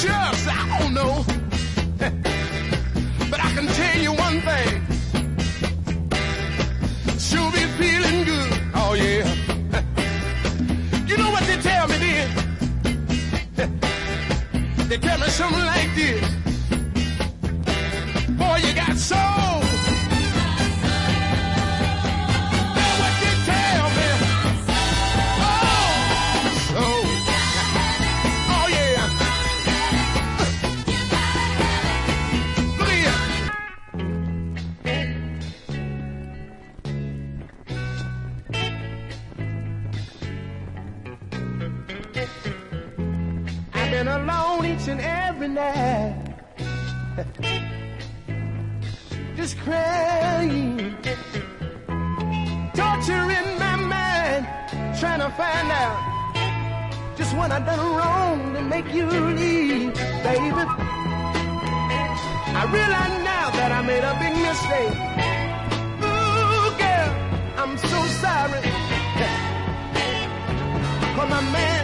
shucks, I don't know. But I can tell you one thing. Sure be feeling good. Oh, yeah. You know what they tell me then? They tell me something like this. Boy, you got soul. That's what they tell me. Oh, soul. Oh, yeah. Look here. I've been alone each and every night. Just crying, torturing my mind, trying to find out just what I done wrong to make you leave, baby. I realize now that I made a big mistake. Ooh, girl, I'm so sorry. 'Cause my man